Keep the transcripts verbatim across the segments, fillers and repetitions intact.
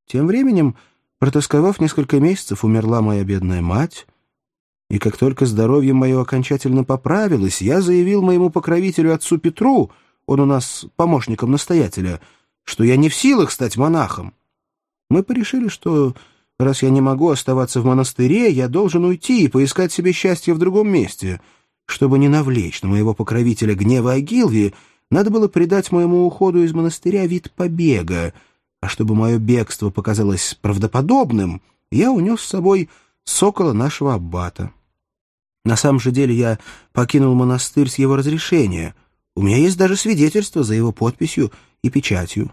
Тем временем, протосковав несколько месяцев, умерла моя бедная мать, и как только здоровье мое окончательно поправилось, я заявил моему покровителю отцу Петру, он у нас помощником настоятеля, что я не в силах стать монахом. Мы порешили, что раз я не могу оставаться в монастыре, я должен уйти и поискать себе счастье в другом месте. Чтобы не навлечь на моего покровителя гнева Огилви, надо было придать моему уходу из монастыря вид побега, а чтобы мое бегство показалось правдоподобным, я унес с собой сокола нашего аббата. На самом же деле я покинул монастырь с его разрешения. У меня есть даже свидетельство за его подписью и печатью.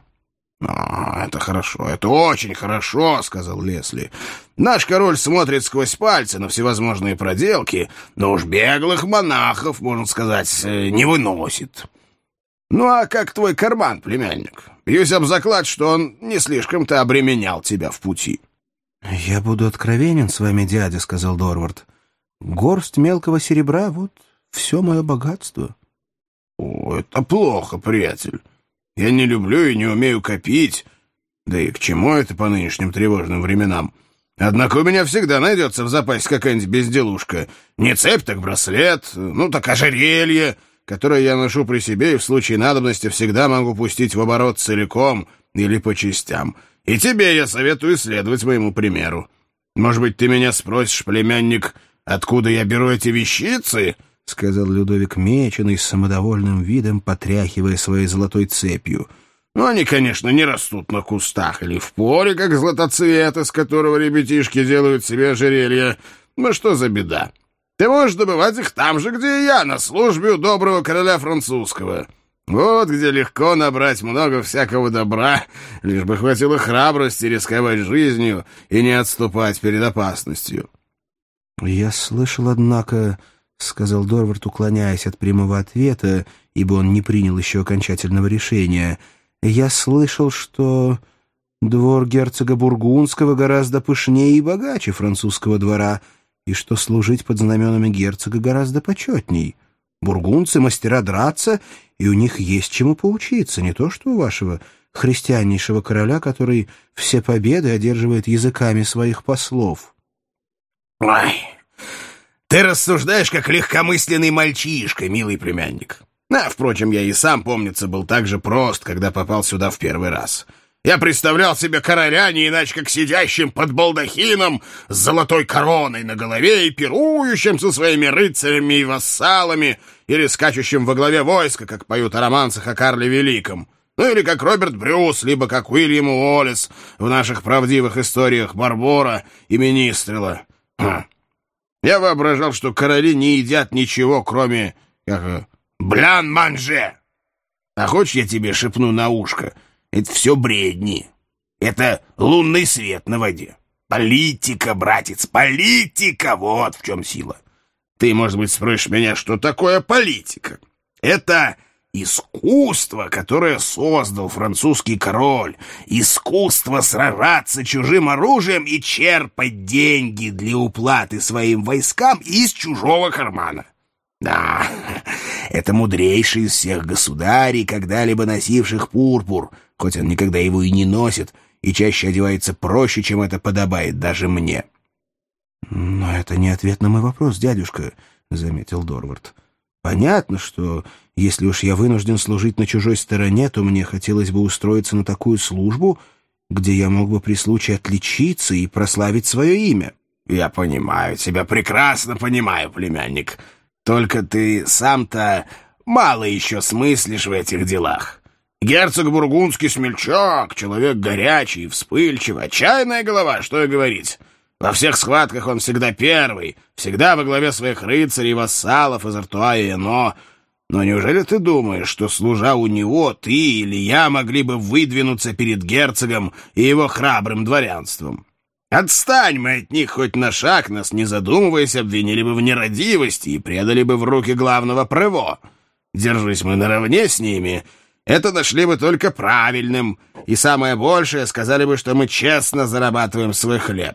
«А, это хорошо, это очень хорошо», — сказал Лесли. «Наш король смотрит сквозь пальцы на всевозможные проделки, но уж беглых монахов, можно сказать, не выносит. Ну а как твой карман, племянник? Бьюсь об заклад, что он не слишком-то обременял тебя в пути». «Я буду откровенен с вами, дядя», — сказал Дорвард. «Горсть мелкого серебра — вот все мое богатство». «О, это плохо, приятель. Я не люблю и не умею копить. Да и к чему это по нынешним тревожным временам? Однако у меня всегда найдется в запасе какая-нибудь безделушка. Не цепь, так браслет, ну так ожерелье, которое я ношу при себе и в случае надобности всегда могу пустить в оборот целиком или по частям. И тебе я советую следовать моему примеру. Может быть, ты меня спросишь, племянник, откуда я беру эти вещицы?» — сказал Людовик Меченый с самодовольным видом, потряхивая своей золотой цепью. «Ну, они, конечно, не растут на кустах или в поле, как златоцвет, из которого ребятишки делают себе ожерелья. Ну, что за беда? Ты можешь добывать их там же, где и я, на службе у доброго короля французского. Вот где легко набрать много всякого добра, лишь бы хватило храбрости рисковать жизнью и не отступать перед опасностью». «Я слышал, однако, — сказал Дорвард, уклоняясь от прямого ответа, ибо он не принял еще окончательного решения, — я слышал, что двор герцога Бургундского гораздо пышнее и богаче французского двора, и что служить под знаменами герцога гораздо почетней. Бургундцы — мастера драться, и у них есть чему поучиться, не то что у вашего христианнейшего короля, который все победы одерживает языками своих послов». «Ой, ты рассуждаешь, как легкомысленный мальчишка, милый племянник. А, впрочем, я и сам, помнится, был так же прост, когда попал сюда в первый раз. Я представлял себе короля не иначе, как сидящим под балдахином с золотой короной на голове и пирующим со своими рыцарями и вассалами, или скачущим во главе войска, как поют о романсах о Карле Великом. Ну или как Роберт Брюс, либо как Уильям Уоллес в наших правдивых историях Барбора и Министрела. Хм. Я воображал, что короли не едят ничего, кроме как блян-манже. А хочешь, я тебе шепну на ушко? Это все бредни. Это лунный свет на воде. Политика, братец, политика! Вот в чем сила. Ты, может быть, спросишь меня, что такое политика? Это искусство, которое создал французский король. Искусство сражаться чужим оружием и черпать деньги для уплаты своим войскам из чужого кармана. Да, это мудрейший из всех государей, когда-либо носивших пурпур, хоть он никогда его и не носит, и чаще одевается проще, чем это подобает даже мне. «Но это не ответ на мой вопрос, дядюшка», — заметил Дорвард. «Понятно, что если уж я вынужден служить на чужой стороне, то мне хотелось бы устроиться на такую службу, где я мог бы при случае отличиться и прославить свое имя». «Я понимаю, тебя прекрасно понимаю, племянник. Только ты сам-то мало еще смыслишь в этих делах. Герцог Бургундский смельчак, человек горячий, вспыльчивый, отчаянная голова, что и говорить. Во всех схватках он всегда первый, всегда во главе своих рыцарей и вассалов из Артуа и Эно. Но неужели ты думаешь, что, служа у него, ты или я могли бы выдвинуться перед герцогом и его храбрым дворянством? Отстань мы от них хоть на шаг, нас, не задумываясь, обвинили бы в нерадивости и предали бы в руки главного Прево. Держись мы наравне с ними, это нашли бы только правильным, и самое большее сказали бы, что мы честно зарабатываем свой хлеб.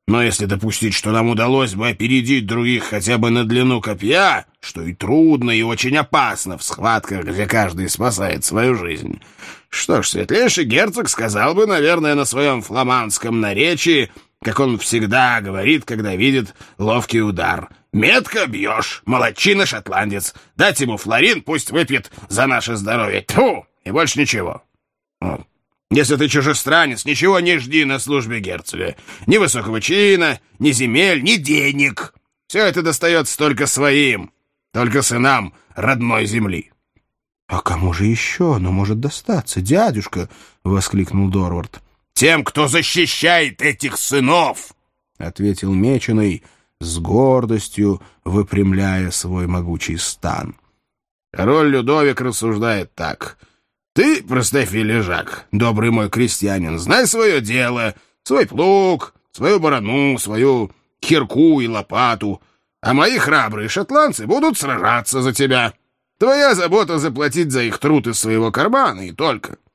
Но если допустить, что нам удалось бы опередить других хотя бы на длину копья, что и трудно, и очень опасно в схватках, где каждый спасает свою жизнь, что ж, светлейший герцог сказал бы, наверное, на своем фламандском наречии, как он всегда говорит, когда видит ловкий удар: «Метко бьешь, молодчина-шотландец, дать ему флорин, пусть выпьет за наше здоровье, тьфу, и больше ничего». Вот. Если ты чужестранец, ничего не жди на службе герцога. Ни высокого чина, ни земель, ни денег. Все это достается только своим, только сынам родной земли. — А кому же еще оно может достаться, дядюшка? — воскликнул Дорвард. — Тем, кто защищает этих сынов, — ответил Меченый, с гордостью выпрямляя свой могучий стан. Король Людовик рассуждает так: ты, простофиль лежак, добрый мой крестьянин, знай свое дело, свой плуг, свою барану, свою кирку и лопату, а мои храбрые шотландцы будут сражаться за тебя. Твоя забота заплатить за их труд из своего кармана и только.